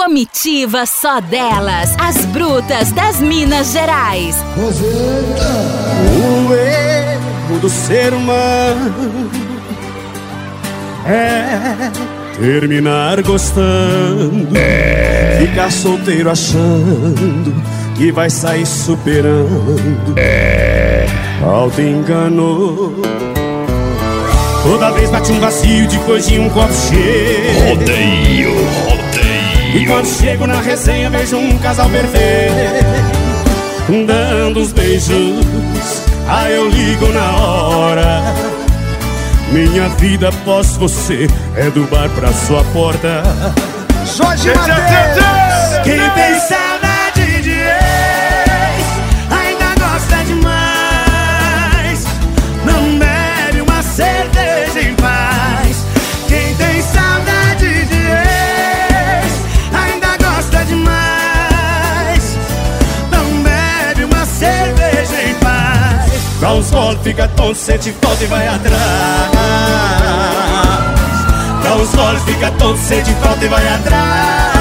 Comitiva só delas, as brutas das Minas Gerais. O erro do ser humano é terminar gostando, ficar solteiro achando que vai sair superando. Auto-engano. Toda vez bate um vazio depois de um copo cheio. Rodeio. E quando chego na resenha vejo um casal perfeito dando uns beijos, aí eu ligo na hora. Minha vida após você é do bar pra sua porta. Jorge Mateus! Quem tem saudade de ex ainda gosta demais. Não bebe uma cerveja em paz. Quem tem saudade de ex ainda gosta demais. Não bebe uma cerveja em paz. Dá uns goles, fica tonto, sente falta e vai atrás. Dá uns goles, fica tonto, sente falta e vai atrás.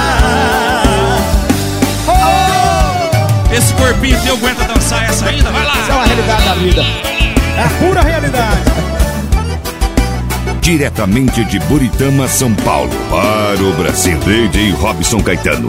Esse corpinho teu aguenta dançar essa ainda? Vai lá! Essa é uma realidade da vida. É a pura realidade. Diretamente de Buritama, São Paulo, para o Brasil, DJ Robson Caetano.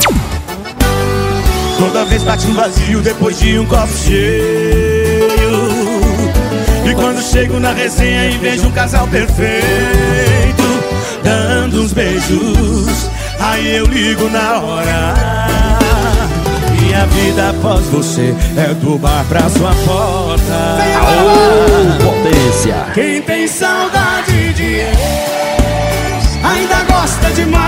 Toda vez bate um vazio depois de um copo cheio. E quando chego na resenha e vejo um casal perfeito dando uns beijos, aí eu ligo na hora. Minha vida após você é do bar pra sua porta. Aô, potência! Quem tem saudade de ex ainda gosta demais.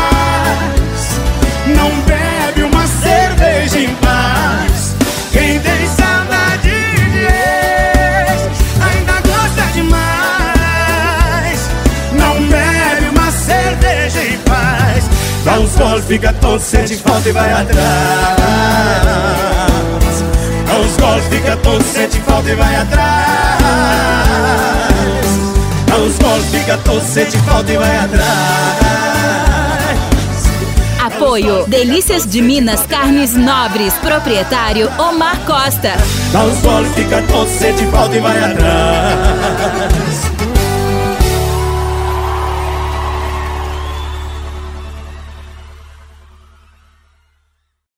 Não bebe uma cerveja em paz. Quem tem saudade de ex ainda gosta demais. Não bebe uma cerveja em paz. Dá uns goles, fica tonto, sente falta e vai atrás. Dá uns goles, fica tonto, sente falta e vai atrás. Dá uns goles, fica tonto, sente falta e vai atrás. Apoio Delícias de Minas Carnes Nobres, proprietário Omar Costa. Dá uns goles, fica tonto, sente falta e vai atrás.